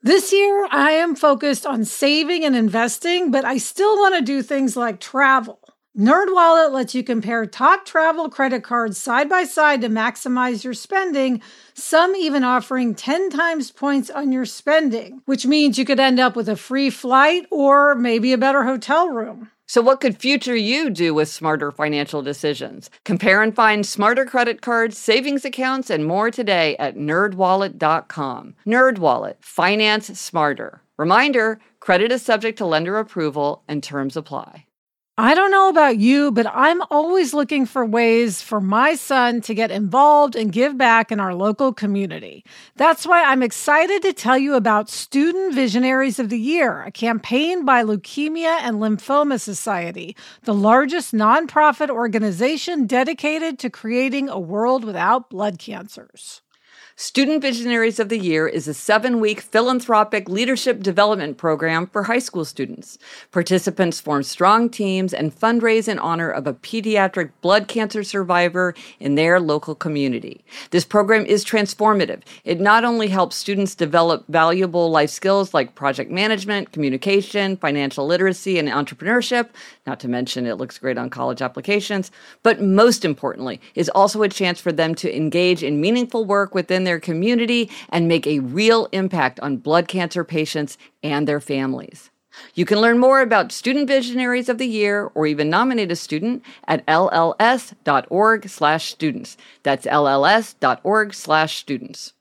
This year, I am focused on saving and investing, but I still want to do things like travel. NerdWallet lets you compare top travel credit cards side by side to maximize your spending, some even offering 10 times points on your spending, which means you could end up with a free flight or maybe a better hotel room. So what could future you do with smarter financial decisions? Compare and find smarter credit cards, savings accounts, and more today at nerdwallet.com. NerdWallet, finance smarter. Reminder, credit is subject to lender approval and terms apply. I don't know about you, but I'm always looking for ways for my son to get involved and give back in our local community. That's why I'm excited to tell you about Student Visionaries of the Year, a campaign by Leukemia and Lymphoma Society, the largest nonprofit organization dedicated to creating a world without blood cancers. Student Visionaries of the Year is a 7-week philanthropic leadership development program for high school students. Participants form strong teams and fundraise in honor of a pediatric blood cancer survivor in their local community. This program is transformative. It not only helps students develop valuable life skills like project management, communication, financial literacy, and entrepreneurship, not to mention it looks great on college applications, but most importantly, is also a chance for them to engage in meaningful work within their community and make a real impact on blood cancer patients and their families. You can learn more about Student Visionaries of the Year or even nominate a student at lls.org/students. That's lls.org/students.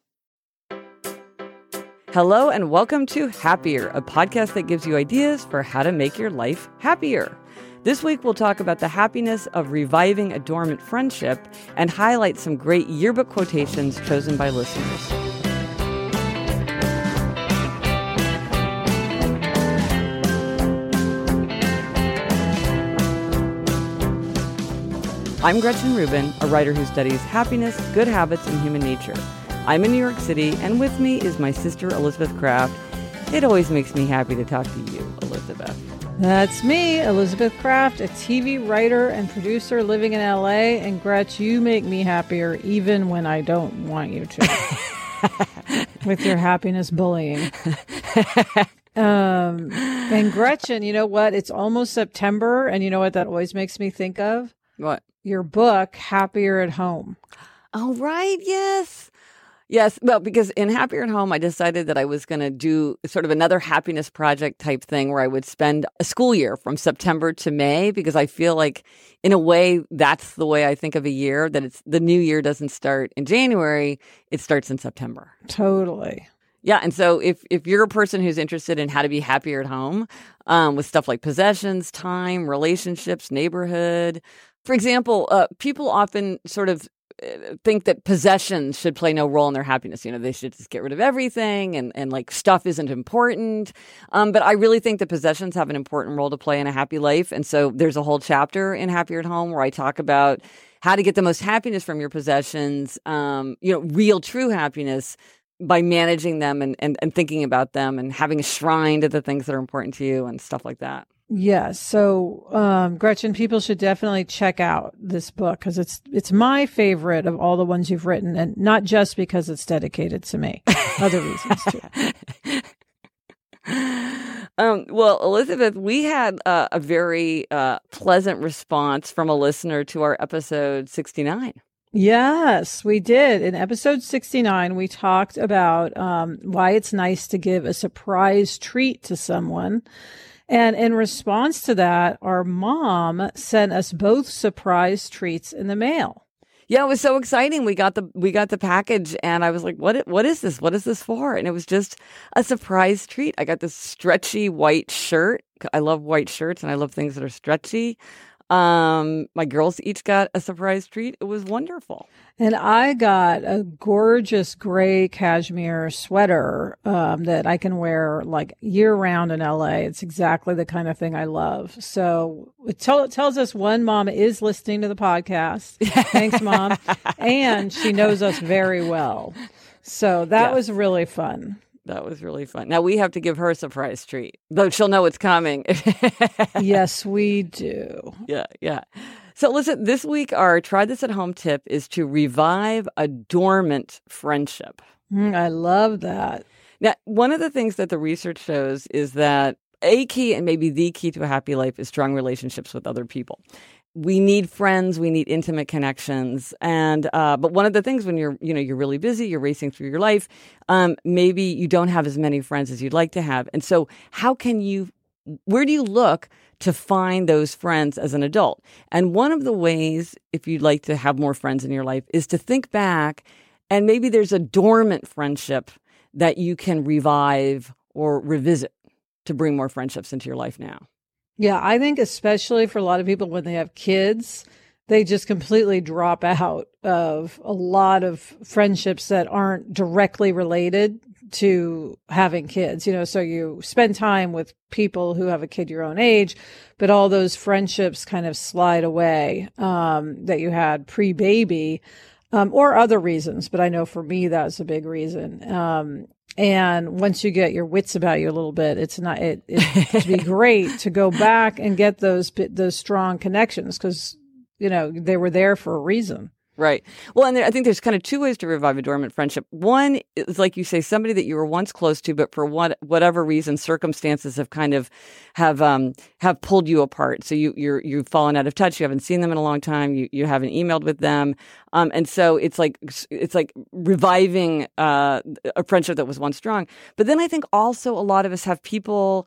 Hello and welcome to Happier, a podcast that gives you ideas for how to make your life happier. This week, we'll talk about the happiness of reviving a dormant friendship and highlight some great yearbook quotations chosen by listeners. I'm Gretchen Rubin, a writer who studies happiness, good habits, and human nature. I'm in New York City, and with me is my sister, Elizabeth Craft. It always makes me happy to talk to you, Elizabeth. That's me, Elizabeth Craft, a TV writer and producer living in LA. And Gretch, you make me happier even when I don't want you to. With your happiness bullying. And Gretchen, you know what? It's almost September. And you know what that always makes me think of? What? Your book, Happier at Home. Oh, right. Yes. Yes. Well, because in Happier at Home, I decided that I was going to do sort of another happiness project type thing where I would spend a school year from September to May, because I feel like in a way, that's the way I think of a year, that it's the new year doesn't start in January. It starts in September. Totally. Yeah. And so if you're a person who's interested in how to be happier at home with stuff like possessions, time, relationships, neighborhood, for example, people often sort of think that possessions should play no role in their happiness. You know, they should just get rid of everything and like stuff isn't important. But I really think that possessions have an important role to play in a happy life. And so there's a whole chapter in Happier at Home where I talk about how to get the most happiness from your possessions, real true happiness by managing them and thinking about them and having a shrine to the things that are important to you and stuff like that. Yes. So, Gretchen, people should definitely check out this book because it's my favorite of all the ones you've written, and not just because it's dedicated to me. Other reasons too. Well, Elizabeth, we had a very pleasant response from a listener to our episode 69. Yes, we did. In episode 69, we talked about why it's nice to give a surprise treat to someone. And in response to that, our mom sent us both surprise treats in the mail. Yeah, it was so exciting. We got the package, and I was like, "What is this? What is this for?" And it was just a surprise treat. I got this stretchy white shirt. I love white shirts, and I love things that are stretchy. My girls each got a surprise treat. It was wonderful. And I got a gorgeous gray cashmere sweater that I can wear like year round in LA. It's exactly the kind of thing I love. So it tells us one, Mom is listening to the podcast. Thanks, Mom. And she knows us very well. So that was really fun. That was really fun. Now we have to give her a surprise treat, though she'll know it's coming. Yes, we do. Yeah. So listen, this week our Try This at Home tip is to revive a dormant friendship. I love that. Now, one of the things that the research shows is that a key and maybe the key to a happy life is strong relationships with other people. We need friends, we need intimate connections. And, but one of the things when you're really busy, you're racing through your life, maybe you don't have as many friends as you'd like to have. And so where do you look to find those friends as an adult? And one of the ways, if you'd like to have more friends in your life, is to think back, and maybe there's a dormant friendship that you can revive or revisit to bring more friendships into your life now. Yeah, I think especially for a lot of people when they have kids, they just completely drop out of a lot of friendships that aren't directly related to having kids. So you spend time with people who have a kid your own age, but all those friendships kind of slide away that you had pre-baby or other reasons. But I know for me, that's a big reason. And once you get your wits about you a little bit, it'd be great to go back and get those strong connections because, they were there for a reason. Right. Well, and I think there's kind of two ways to revive a dormant friendship. One is, like you say, somebody that you were once close to, but for whatever reason, circumstances have kind of have pulled you apart. So you've fallen out of touch. You haven't seen them in a long time. You haven't emailed with them, and so it's like reviving a friendship that was once strong. But then I think also a lot of us have people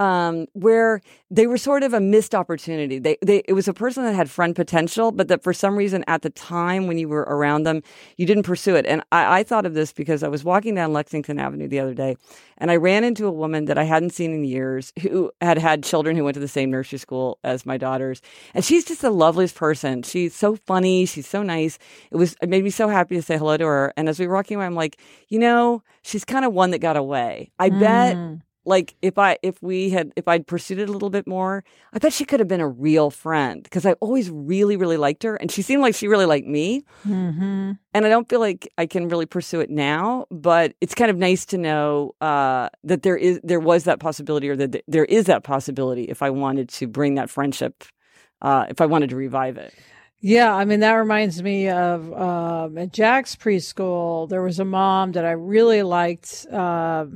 where they were sort of a missed opportunity. It was a person that had friend potential, but that for some reason at the time when you were around them, you didn't pursue it. And I thought of this because I was walking down Lexington Avenue the other day, and I ran into a woman that I hadn't seen in years who had children who went to the same nursery school as my daughters. And she's just the loveliest person. She's so funny. She's so nice. It made me so happy to say hello to her. And as we were walking away, I'm like, she's kind of one that got away. I bet. Like if I'd pursued it a little bit more, I bet she could have been a real friend because I always really, really liked her, and she seemed like she really liked me. Mm-hmm. And I don't feel like I can really pursue it now, but it's kind of nice to know that there was that possibility, or that there is that possibility if I wanted to bring that friendship, if I wanted to revive it. Yeah, I mean, that reminds me of at Jack's preschool, there was a mom that I really liked. I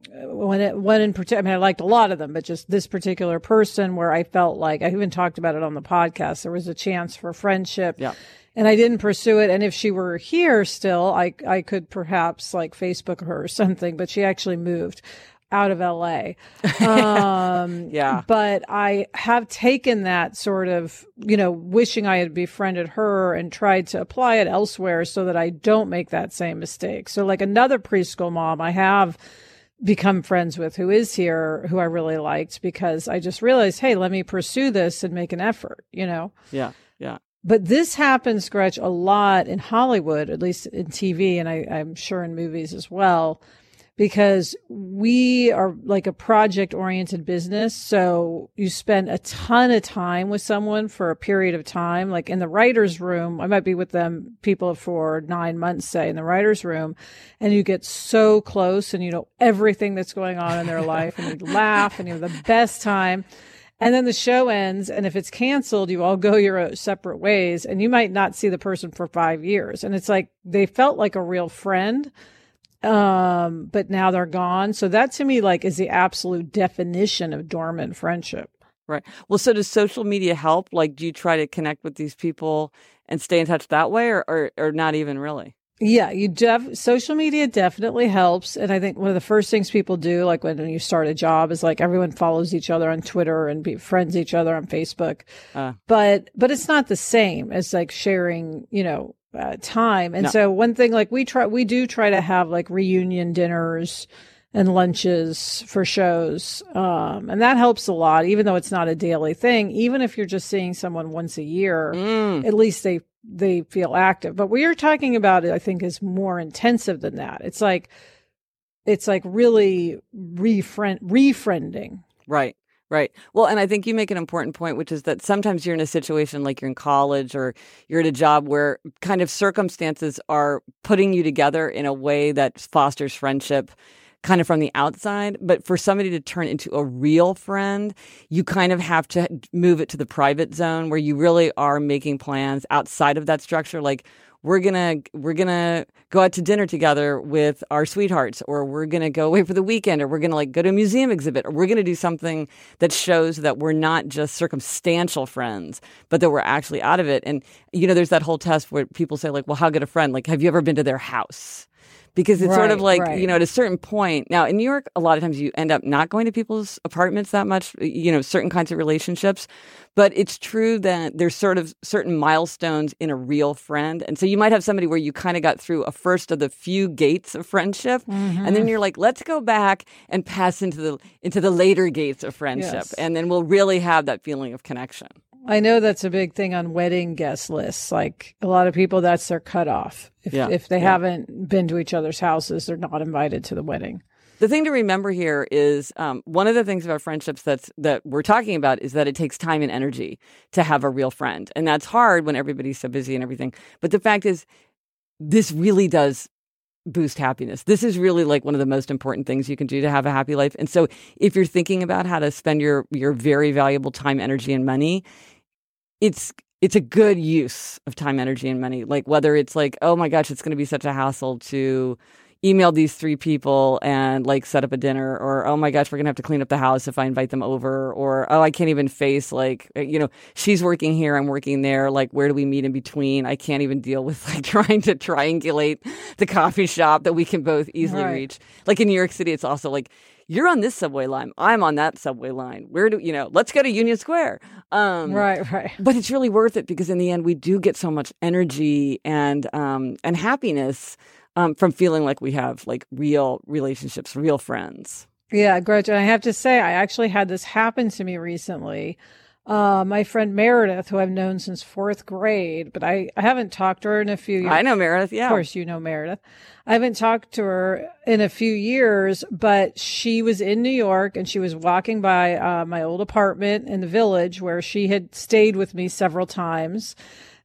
liked a lot of them, but just this particular person where I felt like, I even talked about it on the podcast, there was a chance for friendship. Yeah. And I didn't pursue it. And if she were here still, I could perhaps like Facebook her or something, but she actually moved out of LA. Yeah. But I have taken that sort of, wishing I had befriended her and tried to apply it elsewhere so that I don't make that same mistake. So like another preschool mom I have become friends with who is here, who I really liked, because I just realized, hey, let me pursue this and make an effort, Yeah. Yeah. But this happens, Gretch, a lot in Hollywood, at least in TV, and I'm sure in movies as well, because we are like a project-oriented business. So you spend a ton of time with someone for a period of time. Like in the writer's room, I might be with people for 9 months, say, in the writer's room, and you get so close and you know everything that's going on in their life, and you laugh and you have the best time. And then the show ends, and if it's canceled, you all go your separate ways, and you might not see the person for 5 years. And it's like they felt like a real friend, but now they're gone. So that to me, like, is the absolute definition of dormant friendship. Right. Well, so does social media help? Like, do you try to connect with these people and stay in touch that way, or not even really? Yeah, social media definitely helps. And I think one of the first things people do, like when you start a job, is like everyone follows each other on Twitter and befriends each other on Facebook. But it's not the same as like sharing, time. And so one thing, like we do try to have like reunion dinners and lunches for shows. And that helps a lot, even though it's not a daily thing. Even if you're just seeing someone once a year, at least they feel active. But what you're talking about, I think, is more intensive than that. It's like really refriending. Right. Right. Well, and I think you make an important point, which is that sometimes you're in a situation like you're in college or you're at a job where kind of circumstances are putting you together in a way that fosters friendship kind of from the outside. But for somebody to turn into a real friend, you kind of have to move it to the private zone where you really are making plans outside of that structure. Like, we're gonna go out to dinner together with our sweethearts, or we're gonna go away for the weekend, or we're gonna like go to a museum exhibit, or we're gonna do something that shows that we're not just circumstantial friends, but that we're actually out of it. And there's that whole test where people say like, well, how good a friend? Like, have you ever been to their house? Because it's sort of like, at a certain point. Now, in New York, a lot of times you end up not going to people's apartments that much, certain kinds of relationships. But it's true that there's sort of certain milestones in a real friend. And so you might have somebody where you kind of got through a first of the few gates of friendship. Mm-hmm. And then you're like, let's go back and pass into the later gates of friendship. Yes. And then we'll really have that feeling of connection. I know that's a big thing on wedding guest lists. Like a lot of people, that's their cutoff. If they haven't been to each other's houses, they're not invited to the wedding. The thing to remember here is one of the things about friendships that we're talking about is that it takes time and energy to have a real friend. And that's hard when everybody's so busy and everything. But the fact is, this really does boost happiness. This is really like one of the most important things you can do to have a happy life. And so if you're thinking about how to spend your very valuable time, energy, and money, it's a good use of time, energy, and money. Like whether it's like, oh my gosh, it's going to be such a hassle to email these 3 people and like set up a dinner, or oh my gosh, we're going to have to clean up the house if I invite them over, or oh, I can't even face like, she's working here, I'm working there. Like, where do we meet in between? I can't even deal with like trying to triangulate the coffee shop that we can both easily reach. Like in New York City, it's also like, you're on this subway line, I'm on that subway line. Where do let's go to Union Square. Right. But it's really worth it because in the end, we do get so much energy and happiness from feeling like we have like real relationships, real friends. Yeah, Gretchen, I have to say, I actually had this happen to me recently. My friend Meredith, who I've known since 4th grade, but I haven't talked to her in a few years. I know Meredith, yeah. Of course, you know Meredith. I haven't talked to her in a few years, but she was in New York and she was walking by my old apartment in the Village where she had stayed with me several times.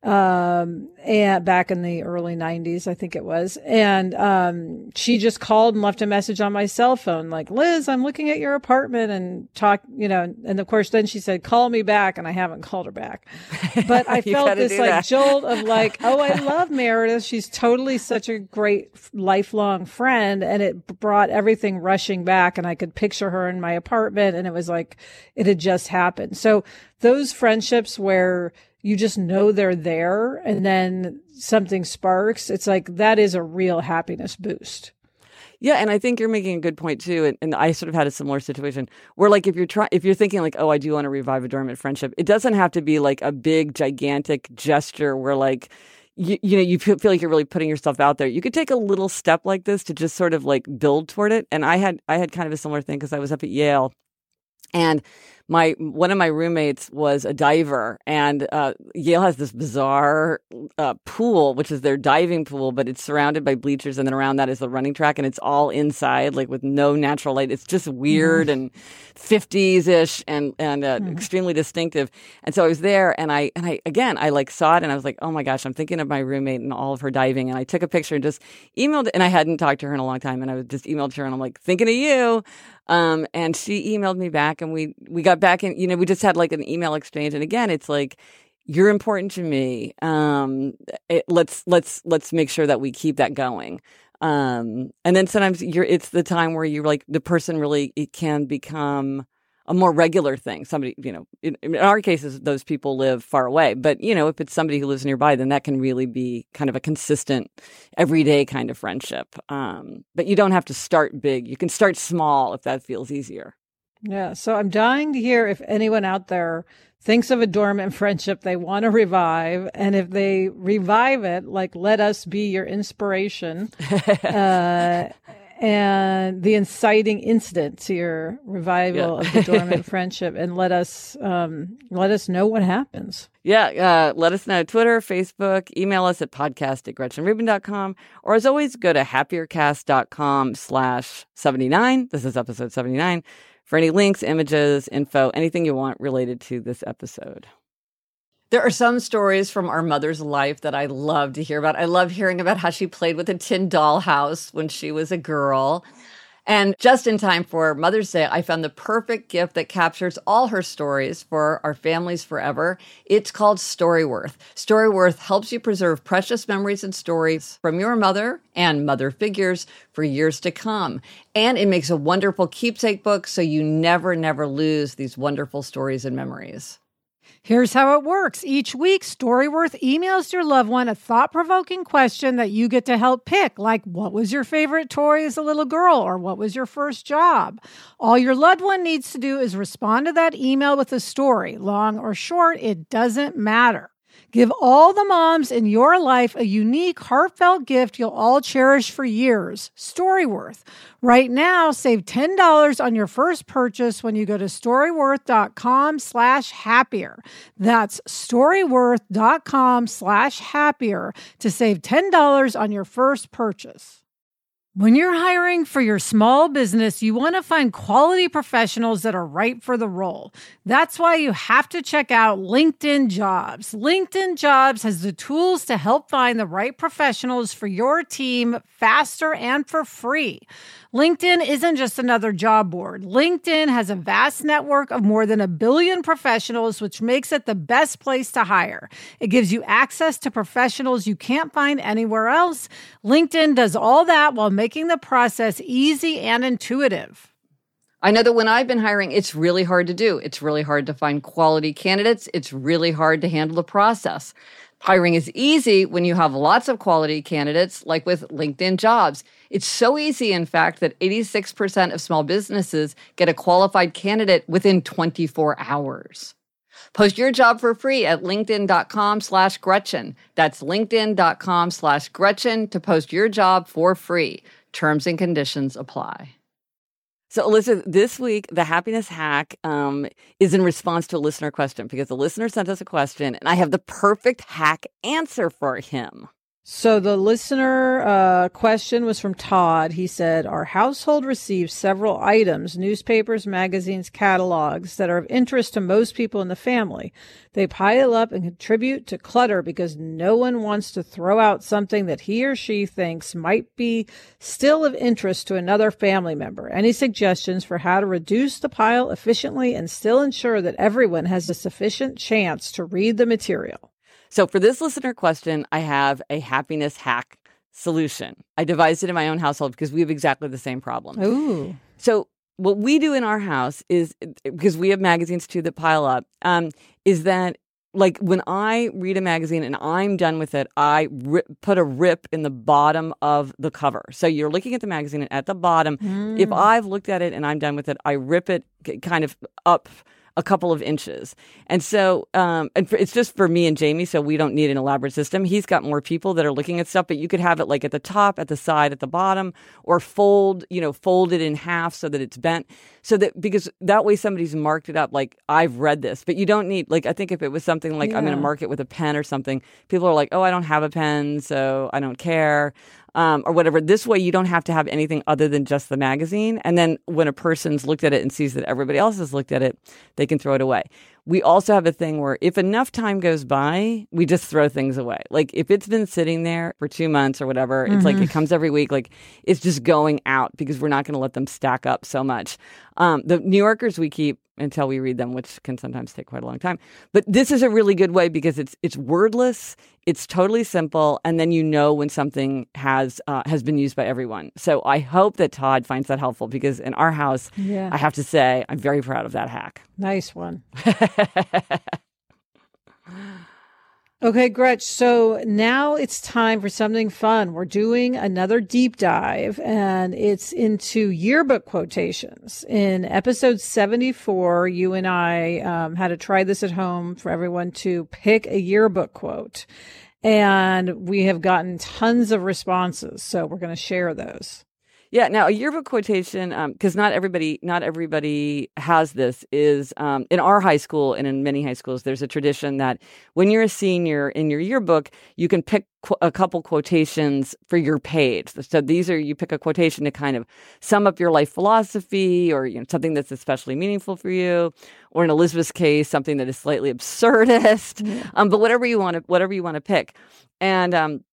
And back in the early 90s, I think it was. And she just called and left a message on my cell phone, like, Liz, I'm looking at your apartment and talk, and of course, then she said, call me back. And I haven't called her back. But I felt this like jolt of like, oh, I love Meredith. She's totally such a great lifelong friend. And it brought everything rushing back. And I could picture her in my apartment. And it was like, it had just happened. So those friendships where you just know they're there and then something sparks, it's like that is a real happiness boost. Yeah, and I think you're making a good point too. And I sort of had a similar situation where, like, if you're thinking like, oh, I do want to revive a dormant friendship, it doesn't have to be like a big, gigantic gesture where like you feel like you're really putting yourself out there. You could take a little step like this to just sort of like build toward it. And I had kind of a similar thing because I was up at Yale. And one of my roommates was a diver, and Yale has this bizarre pool, which is their diving pool, but it's surrounded by bleachers, and then around that is the running track, and it's all inside, like with no natural light. It's just weird and 50s-ish and extremely distinctive. And so I was there, and I like saw it, and I was like, oh my gosh, I'm thinking of my roommate and all of her diving, and I took a picture and just emailed it, and I hadn't talked to her in a long time, and I just emailed her, and I'm like, thinking of you. And she emailed me back, and we got back, and we just had like an email exchange. And again, it's like, you're important to me. Let's make sure that we keep that going. And then sometimes it's the time where you're like, the person really, it can become a more regular thing. Somebody, in our cases, those people live far away. But, if it's somebody who lives nearby, then that can really be kind of a consistent, everyday kind of friendship. But you don't have to start big. You can start small if that feels easier. Yeah. So I'm dying to hear if anyone out there thinks of a dormant friendship they want to revive. And if they revive it, like, let us be your inspiration. And the inciting incident to your revival of the dormant friendship, and let us know what happens. Yeah, let us know. Twitter, Facebook, email us at podcast@GretchenRubin.com, or as always, go to happiercast.com/79. This is episode 79 for any links, images, info, anything you want related to this episode. There are some stories from our mother's life that I love to hear about. I love hearing about how she played with a tin dollhouse when she was a girl. And just in time for Mother's Day, I found the perfect gift that captures all her stories for our families forever. It's called Storyworth. Storyworth helps you preserve precious memories and stories from your mother and mother figures for years to come. And it makes a wonderful keepsake book so you never lose these wonderful stories and memories. Here's how it works. Each week, Storyworth emails your loved one a thought-provoking question that you get to help pick, like what was your favorite toy as a little girl, or what was your first job? All your loved one needs to do is respond to that email with a story. Long or short, it doesn't matter. Give all the moms in your life a unique, heartfelt gift you'll all cherish for years. Storyworth. Right now, save $10 on your first purchase when you go to storyworth.com/happier. That's storyworth.com/happier to save $10 on your first purchase. When you're hiring for your small business, you want to find quality professionals that are right for the role. That's why you have to check out LinkedIn Jobs. LinkedIn Jobs has the tools to help find the right professionals for your team faster and for free. LinkedIn isn't just another job board. LinkedIn has a vast network of more than 1 billion professionals, which makes it the best place to hire. It gives you access to professionals you can't find anywhere else. LinkedIn does all that while making the process easy and intuitive. I know that when I've been hiring, it's really hard to do. It's really hard to find quality candidates. It's really hard to handle the process. Hiring is easy when you have lots of quality candidates, like with LinkedIn Jobs. It's so easy, in fact, that 86% of small businesses get a qualified candidate within 24 hours. Post your job for free at linkedin.com/Gretchen. That's linkedin.com/Gretchen to post your job for free. Terms and conditions apply. So, Alyssa, this week, the happiness hack is in response to a listener question, because the listener sent us a question, and I have the perfect hack answer for him. So the listener question was from Todd. He said, our household receives several items, newspapers, magazines, catalogs that are of interest to most people in the family. They pile up and contribute to clutter because no one wants to throw out something that he or she thinks might be still of interest to another family member. Any suggestions for how to reduce the pile efficiently and still ensure that everyone has a sufficient chance to read the material? So for this listener question, I have a happiness hack solution. I devised it in my own household because we have exactly the same problem. Ooh. So what we do in our house is, because we have magazines too that pile up, is that like when I read a magazine and I'm done with it, I put a rip in the bottom of the cover. So you're looking at the magazine and at the bottom, if I've looked at it and I'm done with it, I rip it kind of up a couple of inches. And so it's just for me and Jamie, so we don't need an elaborate system. He's got more people that are looking at stuff, but you could have it like at the top, at the side, at the bottom, or fold it in half so that it's bent. So that, because that way somebody's marked it up like, I've read this. But you don't need, like, I think if it was something like I'm going to mark it with a pen or something, people are like, oh, I don't have a pen, so I don't care. Or whatever. This way, you don't have to have anything other than just the magazine. And then when a person's looked at it and sees that everybody else has looked at it, they can throw it away. We also have a thing where if enough time goes by, we just throw things away. Like if it's been sitting there for 2 months or whatever, it's like it comes every week. Like it's just going out because we're not going to let them stack up so much. The New Yorkers we keep until we read them, which can sometimes take quite a long time. But this is a really good way because it's wordless, it's totally simple, and then you know when something has been used by everyone. So I hope that Todd finds that helpful because in our house, I have to say, I'm very proud of that hack. Nice one. Okay, Gretch. So now it's time for something fun. We're doing another deep dive, and it's into yearbook quotations. In episode 74, you and I had to try this at home for everyone to pick a yearbook quote. And we have gotten tons of responses, so we're going to share those. Yeah. Now, a yearbook quotation, because not everybody has this, is in our high school and in many high schools, there's a tradition that when you're a senior in your yearbook, you can pick a couple quotations for your page. So you pick a quotation to kind of sum up your life philosophy, or something that's especially meaningful for you, or in Elizabeth's case, something that is slightly absurdist. But whatever you want to pick, and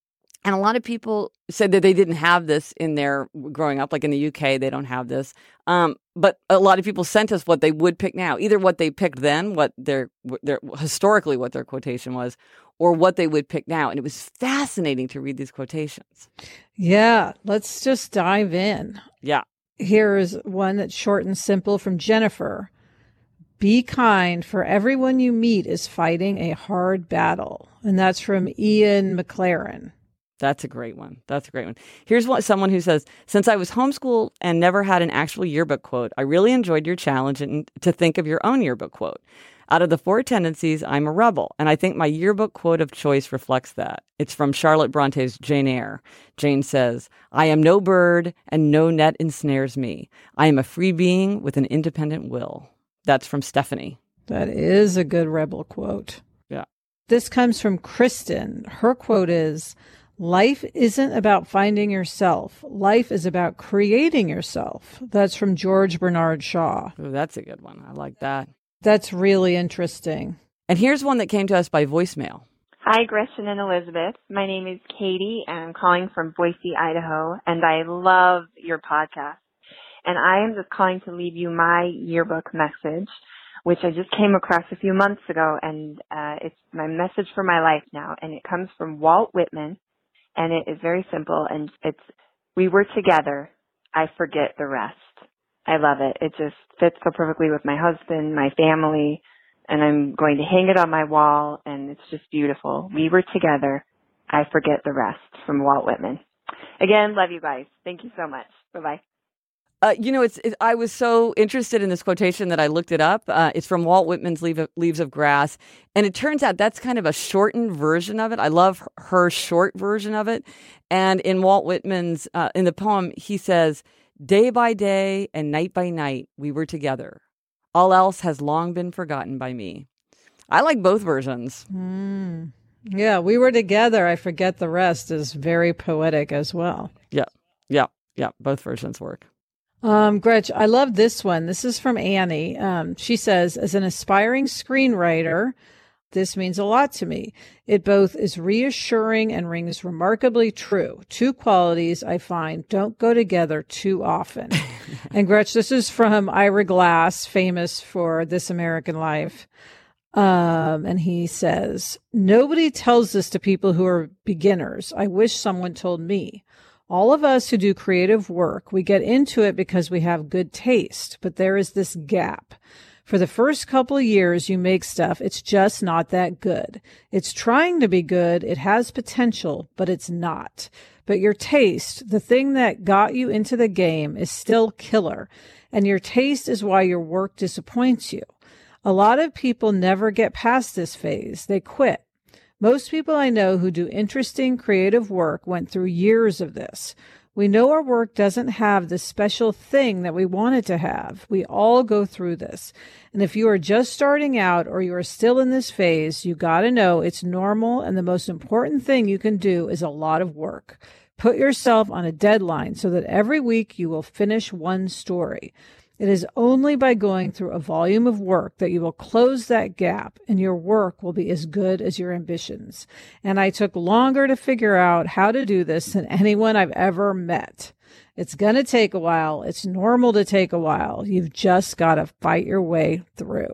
And a lot of people said that they didn't have this in their growing up, like in the UK, they don't have this. But a lot of people sent us what they would pick now, either what they picked then, what their historically what their quotation was, or what they would pick now. And it was fascinating to read these quotations. Yeah, let's just dive in. Yeah. Here's one that's short and simple from Jennifer. Be kind, for everyone you meet is fighting a hard battle. And that's from Ian McLaren. That's a great one. Here's someone who says, since I was homeschooled and never had an actual yearbook quote, I really enjoyed your challenge to think of your own yearbook quote. Out of the 4 tendencies, I'm a rebel, and I think my yearbook quote of choice reflects that. It's from Charlotte Bronte's Jane Eyre. Jane says, I am no bird, and no net ensnares me. I am a free being with an independent will. That's from Stephanie. That is a good rebel quote. Yeah. This comes from Kristen. Her quote is, life isn't about finding yourself. Life is about creating yourself. That's from George Bernard Shaw. Oh, that's a good one. I like that. That's really interesting. And here's one that came to us by voicemail. Hi, Gretchen and Elizabeth. My name is Katie, and I'm calling from Boise, Idaho, and I love your podcast. And I am just calling to leave you my yearbook message, which I just came across a few months ago, and it's my message for my life now. And it comes from Walt Whitman, and it is very simple, and it's, we were together, I forget the rest. I love it. It just fits so perfectly with my husband, my family, and I'm going to hang it on my wall, and it's just beautiful. We were together, I forget the rest, from Walt Whitman. Again, love you guys. Thank you so much. Bye-bye. I was so interested in this quotation that I looked it up. It's from Walt Whitman's Leaves of Grass. And it turns out that's kind of a shortened version of it. I love her short version of it. And in Walt Whitman's, in the poem, he says, day by day and night by night, we were together. All else has long been forgotten by me. I like both versions. Yeah, we were together. I forget the rest is very poetic as well. Yeah. Both versions work. Gretch, I love this one. This is from Annie. She says, as an aspiring screenwriter, this means a lot to me. It both is reassuring and rings remarkably true. 2 qualities I find don't go together too often. And Gretch, this is from Ira Glass, famous for This American Life. And he says, nobody tells this to people who are beginners. I wish someone told me. All of us who do creative work, we get into it because we have good taste, but there is this gap. For the first couple of years you make stuff, it's just not that good. It's trying to be good, it has potential, but it's not. But your taste, the thing that got you into the game, is still killer. And your taste is why your work disappoints you. A lot of people never get past this phase. They quit. Most people I know who do interesting creative work went through years of this. We know our work doesn't have the special thing that we want it to have. We all go through this. And if you are just starting out or you are still in this phase, you got to know it's normal, and the most important thing you can do is a lot of work. Put yourself on a deadline so that every week you will finish one story. It is only by going through a volume of work that you will close that gap, and your work will be as good as your ambitions. And I took longer to figure out how to do this than anyone I've ever met. It's going to take a while. It's normal to take a while. You've just got to fight your way through.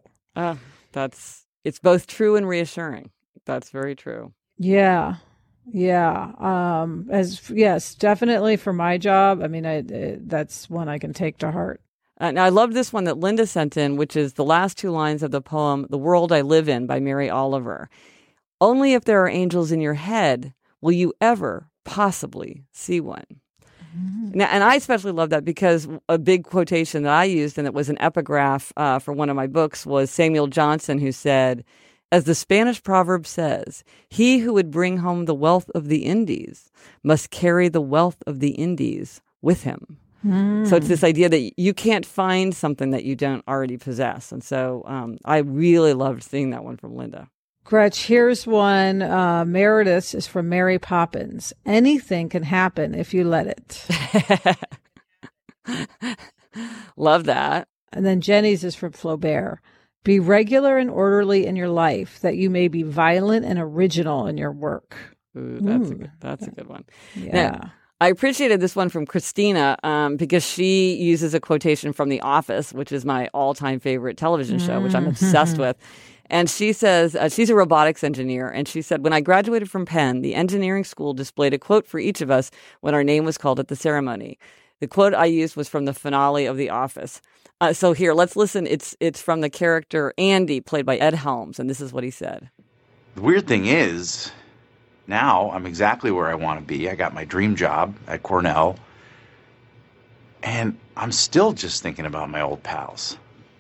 It's both true and reassuring. That's very true. Yeah. Yes, definitely for my job. I mean, that's one I can take to heart. Now, I love this one that Linda sent in, which is the last 2 lines of the poem, The World I Live In by Mary Oliver. Only if there are angels in your head will you ever possibly see one. Mm-hmm. Now, and I especially love that because a big quotation that I used, and it was an epigraph for one of my books, was Samuel Johnson, who said, as the Spanish proverb says, he who would bring home the wealth of the Indies must carry the wealth of the Indies with him. So it's this idea that you can't find something that you don't already possess. And so I really loved seeing that one from Linda. Gretch, here's one. Meredith's is from Mary Poppins. Anything can happen if you let it. Love that. And then Jenny's is from Flaubert. Be regular and orderly in your life, that you may be violent and original in your work. Ooh, that's a good one. Yeah. Now, I appreciated this one from Christina because she uses a quotation from The Office, which is my all-time favorite television show, which I'm obsessed with. And she says, she's a robotics engineer, and she said, when I graduated from Penn, the engineering school displayed a quote for each of us when our name was called at the ceremony. The quote I used was from the finale of The Office. So here, let's listen. It's from the character Andy, played by Ed Helms, and this is what he said. The weird thing is, now I'm exactly where I want to be. I got my dream job at Cornell, and I'm still just thinking about my old pals.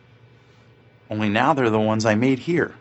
Only now they're the ones I made here.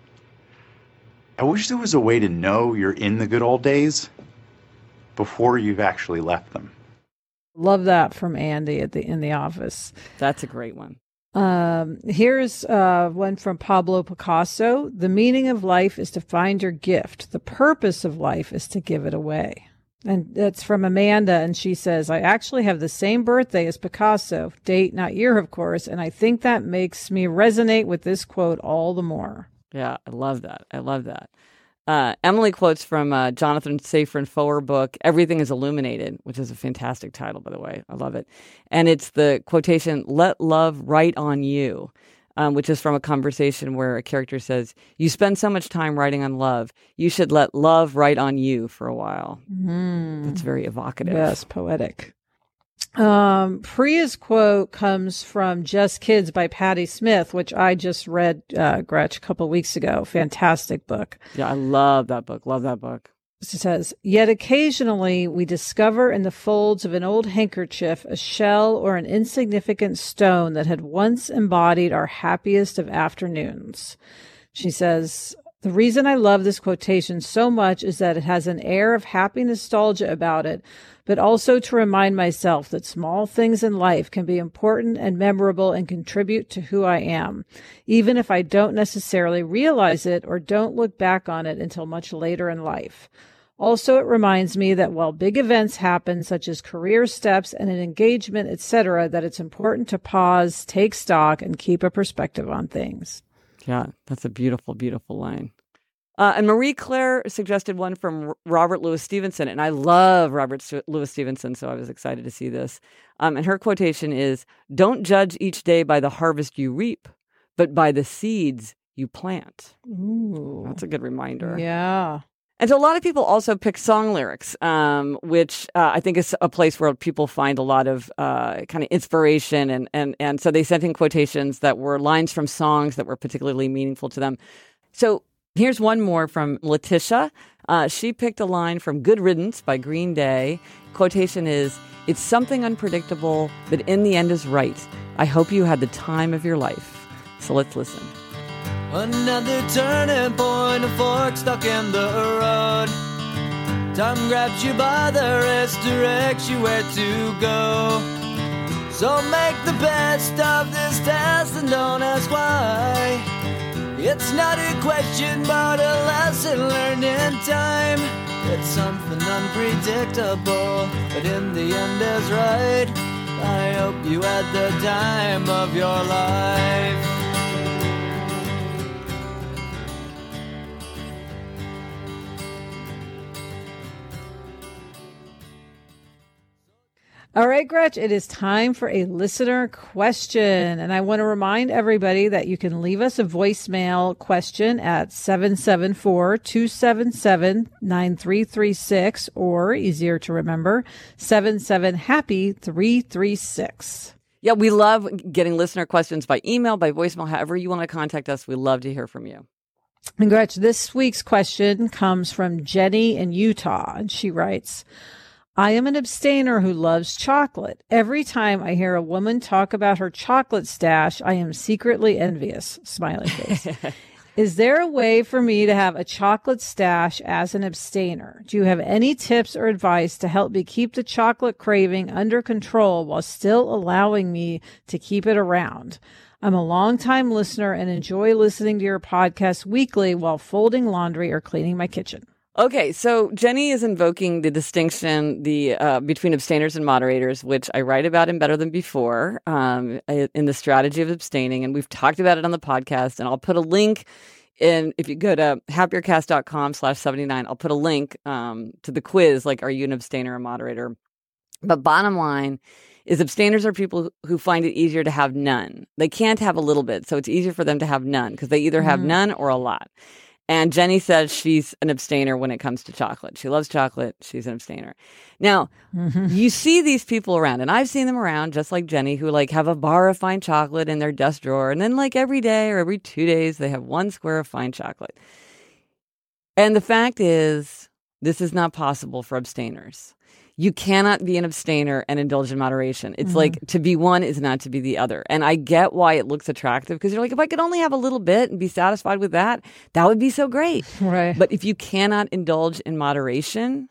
I wish there was a way to know you're in the good old days before you've actually left them. Love that from Andy in The Office. That's a great one. Here's one from Pablo Picasso. The meaning of life is to find your gift. The purpose of life is to give it away. And that's from Amanda, and she says, I actually have the same birthday as Picasso, date, not year, of course, and I think that makes me resonate with this quote all the more. Yeah, I love that. I love that. Emily quotes from Jonathan Safran Foer book, Everything is Illuminated, which is a fantastic title, by the way. I love it. And it's the quotation, let love write on you, which is from a conversation where a character says, you spend so much time writing on love. You should let love write on you for a while. That's very evocative. Yes, poetic. Priya's quote comes from Just Kids by Patti Smith, which I just read, Gretch, a couple of weeks ago. Fantastic book. Yeah, I love that book. Love that book. It says, yet occasionally we discover in the folds of an old handkerchief a shell or an insignificant stone that had once embodied our happiest of afternoons. She says, the reason I love this quotation so much is that it has an air of happy nostalgia about it, but also to remind myself that small things in life can be important and memorable and contribute to who I am, even if I don't necessarily realize it or don't look back on it until much later in life. Also, it reminds me that while big events happen, such as career steps and an engagement, etc., that it's important to pause, take stock, and keep a perspective on things. Yeah, that's a beautiful, beautiful line. And Marie Claire suggested one from Robert Louis Stevenson, and I love Robert Louis Stevenson, so I was excited to see this. And her quotation is, don't judge each day by the harvest you reap, but by the seeds you plant. Ooh. That's a good reminder. Yeah. And so a lot of people also pick song lyrics, which I think is a place where people find a lot of kind of inspiration. And so they sent in quotations that were lines from songs that were particularly meaningful to them. So here's one more from Letitia. She picked a line from Good Riddance by Green Day. Quotation is, it's something unpredictable, but in the end is right. I hope you had the time of your life. So let's listen. Another turning point, a fork stuck in the road. Time grabs you by the wrist, directs you where to go. So make the best of this test and don't ask why. It's not a question, but a lesson learned in time. It's something unpredictable, but in the end is right. I hope you had the time of your life. All right, Gretch, it is time for a listener question. And I want to remind everybody that you can leave us a voicemail question at 774-277-9336, or easier to remember, 77-HAPPY-336. Yeah, we love getting listener questions by email, by voicemail, however you want to contact us. We love to hear from you. And Gretch, this week's question comes from Jenny in Utah, and she writes, I am an abstainer who loves chocolate. Every time I hear a woman talk about her chocolate stash, I am secretly envious. Smiley face. Is there a way for me to have a chocolate stash as an abstainer? Do you have any tips or advice to help me keep the chocolate craving under control while still allowing me to keep it around? I'm a longtime listener and enjoy listening to your podcast weekly while folding laundry or cleaning my kitchen. Okay, so Jenny is invoking the distinction between abstainers and moderators, which I write about in Better Than Before, in the strategy of abstaining, and we've talked about it on the podcast, and I'll put a link And if you go to happiercast.com/79, I'll put a link to the quiz, like, are you an abstainer or moderator? But bottom line is abstainers are people who find it easier to have none. They can't have a little bit, so it's easier for them to have none because they either have none or a lot. And Jenny says she's an abstainer when it comes to chocolate. She loves chocolate. She's an abstainer. Now, you see these people around, and I've seen them around just like Jenny, who like have a bar of fine chocolate in their desk drawer. And then like every day or every 2 days, they have 1 square of fine chocolate. And the fact is, this is not possible for abstainers. You cannot be an abstainer and indulge in moderation. It's like to be one is not to be the other. And I get why it looks attractive because you're like, if I could only have a little bit and be satisfied with that, that would be so great. Right. But if you cannot indulge in moderation,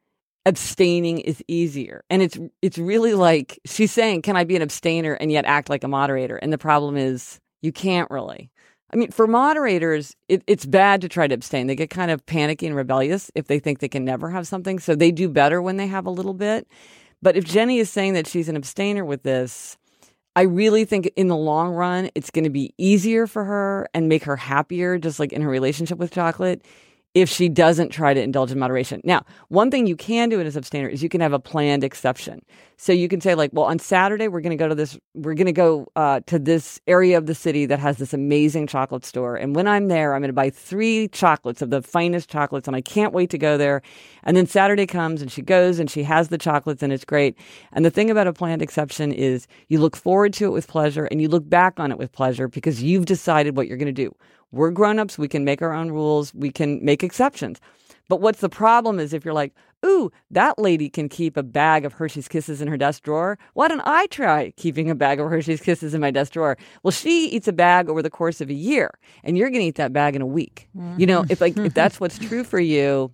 abstaining is easier. And it's really like she's saying, can I be an abstainer and yet act like a moderator? And the problem is you can't really. I mean, for moderators, it's bad to try to abstain. They get kind of panicky and rebellious if they think they can never have something. So they do better when they have a little bit. But if Jenny is saying that she's an abstainer with this, I really think in the long run, it's going to be easier for her and make her happier, just like in her relationship with chocolate, if she doesn't try to indulge in moderation. Now, one thing you can do as an abstainer is you can have a planned exception. So you can say like, well, on Saturday, we're going to go to this area of the city that has this amazing chocolate store. And when I'm there, I'm going to buy 3 chocolates of the finest chocolates. And I can't wait to go there. And then Saturday comes and she goes and she has the chocolates and it's great. And the thing about a planned exception is you look forward to it with pleasure and you look back on it with pleasure because you've decided what you're going to do. We're grown-ups. We can make our own rules. We can make exceptions. But what's the problem is if you're like, ooh, that lady can keep a bag of Hershey's Kisses in her desk drawer. Why don't I try keeping a bag of Hershey's Kisses in my desk drawer? Well, she eats a bag over the course of a year, and you're going to eat that bag in a week. You know, if that's what's true for you,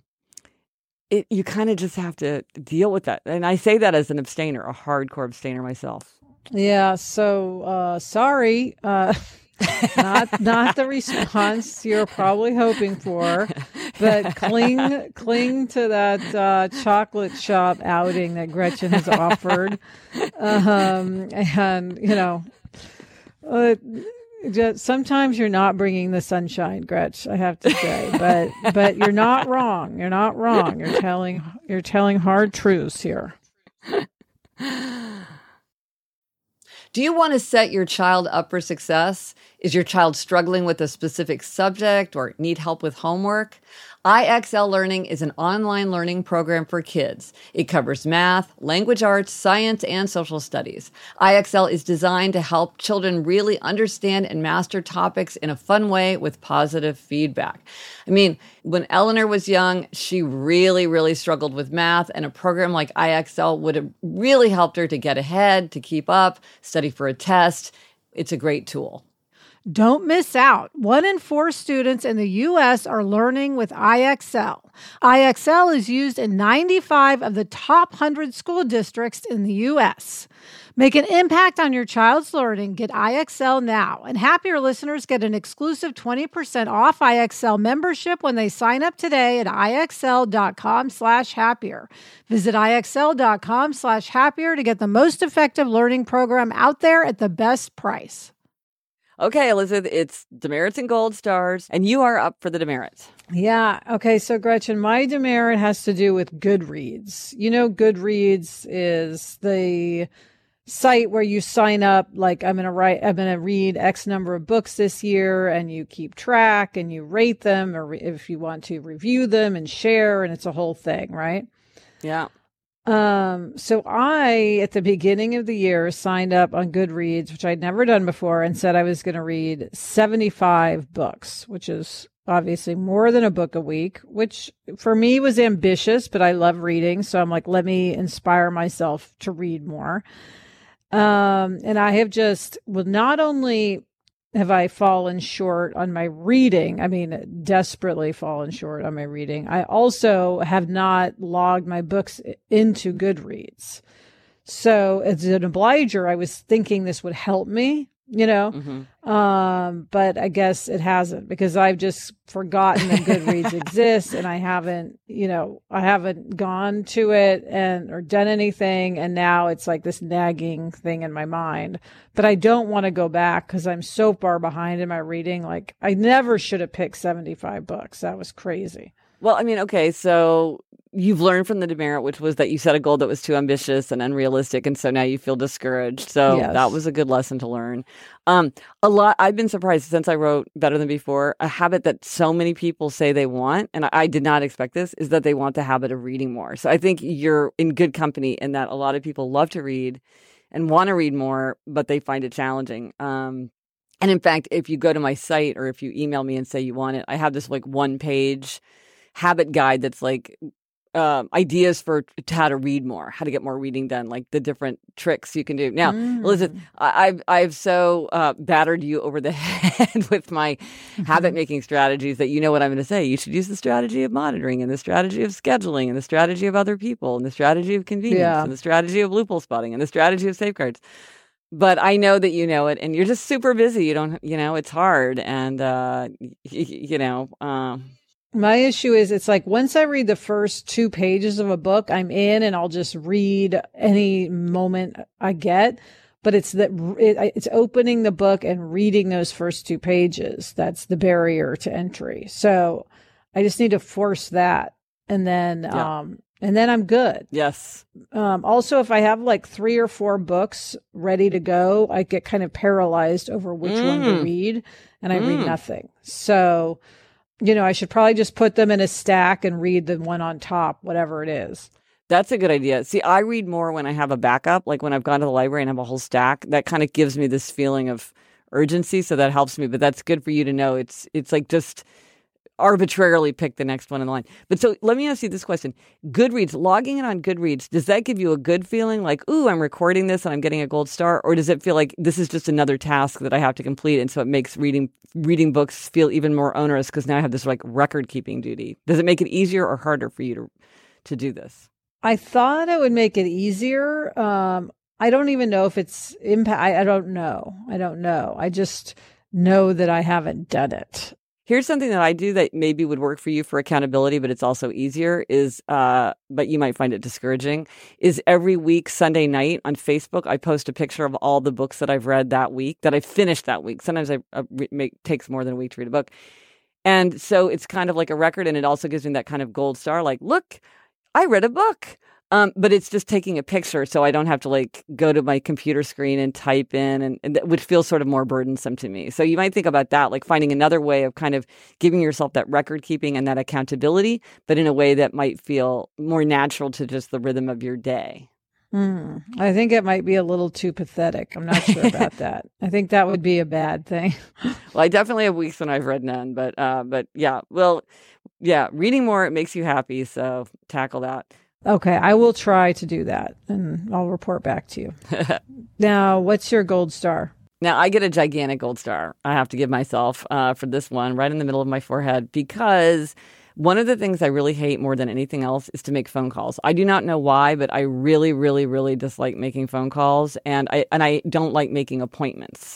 you kind of just have to deal with that. And I say that as an abstainer, a hardcore abstainer myself. Yeah. So sorry. Not the response you're probably hoping for, but cling to that chocolate shop outing that Gretchen has offered, and you know, just, sometimes you're not bringing the sunshine, Gretch. I have to say, but you're not wrong. You're not wrong. You're telling hard truths here. Do you want to set your child up for success? Is your child struggling with a specific subject or need help with homework? IXL Learning is an online learning program for kids. It covers math, language arts, science, and social studies. IXL is designed to help children really understand and master topics in a fun way with positive feedback. I mean, when Eleanor was young, she really, really struggled with math, and a program like IXL would have really helped her to get ahead, to keep up, study for a test. It's a great tool. Don't miss out. 1 in 4 students in the U.S. are learning with IXL. IXL is used in 95 of the top 100 school districts in the U.S. Make an impact on your child's learning. Get IXL now. And Happier listeners get an exclusive 20% off IXL membership when they sign up today at IXL.com/happier. Visit IXL.com/happier to get the most effective learning program out there at the best price. Okay, Elizabeth, it's demerits and gold stars, and you are up for the demerits. Yeah. Okay. So Gretchen, my demerit has to do with Goodreads. You know, Goodreads is the site where you sign up, like I'm going to read X number of books this year, and you keep track and you rate them, or if you want to review them and share, and it's a whole thing, right? Yeah. So I, at the beginning of the year, signed up on Goodreads, which I'd never done before, and said I was going to read 75 books, which is obviously more than a book a week, which for me was ambitious, but I love reading. So I'm like, let me inspire myself to read more. And I have not only have I fallen short on my reading, I mean, desperately fallen short on my reading, I also have not logged my books into Goodreads. So as an obliger, I was thinking this would help me, you know? Mm-hmm. But I guess it hasn't, because I've just forgotten that Goodreads exists, and I haven't gone to it or done anything. And now it's like this nagging thing in my mind, but I don't want to go back because I'm so far behind in my reading. Like, I never should have picked 75 books. That was crazy. Well, I mean, okay, so you've learned from the demerit, which was that you set a goal that was too ambitious and unrealistic, and so now you feel discouraged. So Yes. that was a good lesson to learn. I've been surprised since I wrote Better Than Before. A habit that so many people say they want, and I did not expect this, is that they want the habit of reading more. So I think you're in good company in that a lot of people love to read and want to read more, but they find it challenging. And in fact, if you go to my site or if you email me and say you want it, I have this like 1-page habit guide that's like ideas for how to read more, how to get more reading done, like the different tricks you can do. Now, Elizabeth, I've so battered you over the head with my habit making strategies that you know what I'm going to say. You should use the strategy of monitoring, and the strategy of scheduling, and the strategy of other people, and the strategy of convenience, and the strategy of loophole spotting, and the strategy of safeguards. But I know that you know it, and you're just super busy. You don't, it's hard, and My issue is, it's like once I read the first 2 pages of a book, I'm in, and I'll just read any moment I get. But it's it's opening the book and reading those first 2 pages. That's the barrier to entry. So I just need to force that. And then, I'm good. Yes. Also, if I have like 3 or 4 books ready to go, I get kind of paralyzed over which one to read, and I read nothing. So, I should probably just put them in a stack and read the one on top, whatever it is. That's a good idea. See, I read more when I have a backup, like when I've gone to the library and have a whole stack. That kind of gives me this feeling of urgency, so that helps me. But that's good for you to know. It's like just arbitrarily pick the next one in line. But so let me ask you this question. Goodreads, logging in on Goodreads, does that give you a good feeling like, ooh, I'm recording this and I'm getting a gold star? Or does it feel like this is just another task that I have to complete, and so it makes reading books feel even more onerous because now I have this like record keeping duty? Does it make it easier or harder for you to do this? I thought it would make it easier. I don't even know if it's impact. I don't know. I just know that I haven't done it. Here's something that I do that maybe would work for you for accountability, but it's also easier is, but you might find it discouraging, is every week, Sunday night on Facebook, I post a picture of all the books that I've read that week, that I finished that week. Sometimes it takes more than a week to read a book. And so it's kind of like a record, and it also gives me that kind of gold star, like, look, I read a book. But it's just taking a picture, so I don't have to like go to my computer screen and type in, and that would feel sort of more burdensome to me. So you might think about that, like finding another way of kind of giving yourself that record keeping and that accountability, but in a way that might feel more natural to just the rhythm of your day. I think it might be a little too pathetic. I'm not sure about that. I think that would be a bad thing. Well, I definitely have weeks when I've read none, but yeah. Well, yeah, reading more, it makes you happy, so tackle that. Okay, I will try to do that, and I'll report back to you. Now, what's your gold star? Now, I get a gigantic gold star. I have to give myself for this one right in the middle of my forehead, because one of the things I really hate more than anything else is to make phone calls. I do not know why, but I really, really, really dislike making phone calls, and I don't like making appointments.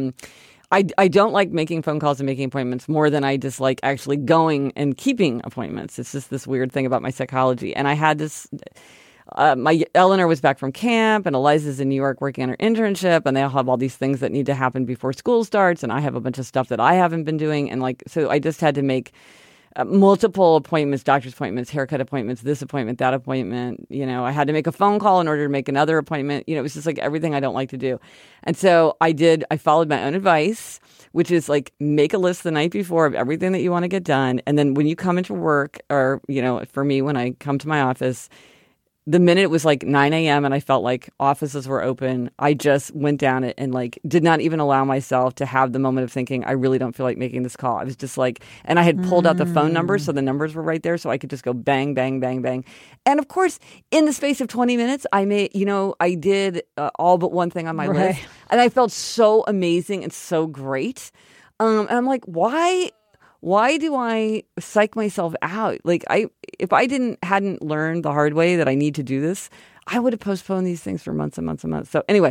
I don't like making phone calls and making appointments more than I dislike actually going and keeping appointments. It's just this weird thing about my psychology. And I had this, Eleanor was back from camp, and Eliza's in New York working on her internship, and they all have all these things that need to happen before school starts. And I have a bunch of stuff that I haven't been doing. And so I just had to make multiple appointments, doctor's appointments, haircut appointments, this appointment, that appointment. I had to make a phone call in order to make another appointment. It was just like everything I don't like to do. And so I followed my own advice, which is like make a list the night before of everything that you want to get done. And then when you come into work, or, for me, when I come to my office, the minute it was like 9 a.m. and I felt like offices were open, I just went down it and like did not even allow myself to have the moment of thinking, I really don't feel like making this call. I was just like, and I had pulled out the phone numbers, so the numbers were right there, so I could just go bang, bang, bang, bang. And of course, in the space of 20 minutes, I did all but one thing on my list, and I felt so amazing and so great. And I'm like, why do I psych myself out? Like if I hadn't learned the hard way that I need to do this, I would have postponed these things for months and months and months. So anyway,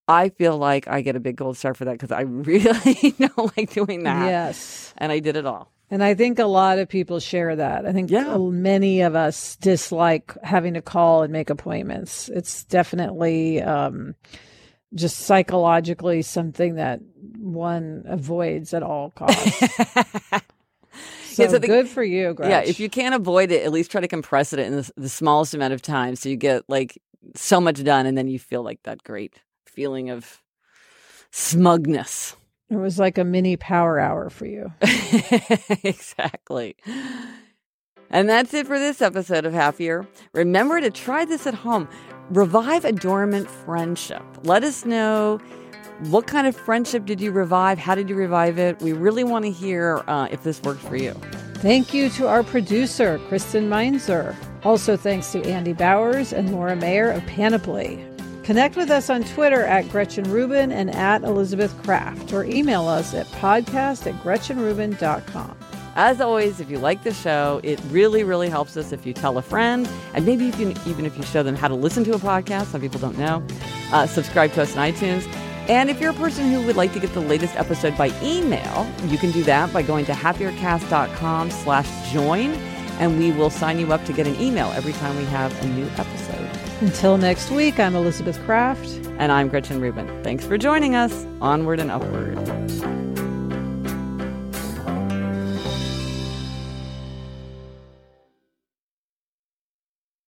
I feel like I get a big gold star for that because I really don't like doing that. Yes. And I did it all. And I think a lot of people share that. I think many of us dislike having to call and make appointments. It's definitely just psychologically something that one avoids at all costs. So good for you, Gretch. Yeah, if you can't avoid it, at least try to compress it in the smallest amount of time so you get like so much done, and then you feel like that great feeling of smugness. It was like a mini power hour for you. Exactly. And that's it for this episode of Half Year. Remember to try this at home. Revive a dormant friendship. Let us know, what kind of friendship did you revive? How did you revive it? We really want to hear if this worked for you. Thank you to our producer, Kristen Meinzer. Also thanks to Andy Bowers and Laura Mayer of Panoply. Connect with us on Twitter at Gretchen Rubin and at Elizabeth Kraft, or email us at podcast@GretchenRubin.com. As always, if you like the show, it really, really helps us if you tell a friend, and maybe even if you show them how to listen to a podcast. Some people don't know. Subscribe to us on iTunes. And if you're a person who would like to get the latest episode by email, you can do that by going to happiercast.com/join, and we will sign you up to get an email every time we have a new episode. Until next week, I'm Elizabeth Kraft. And I'm Gretchen Rubin. Thanks for joining us. Onward and upward.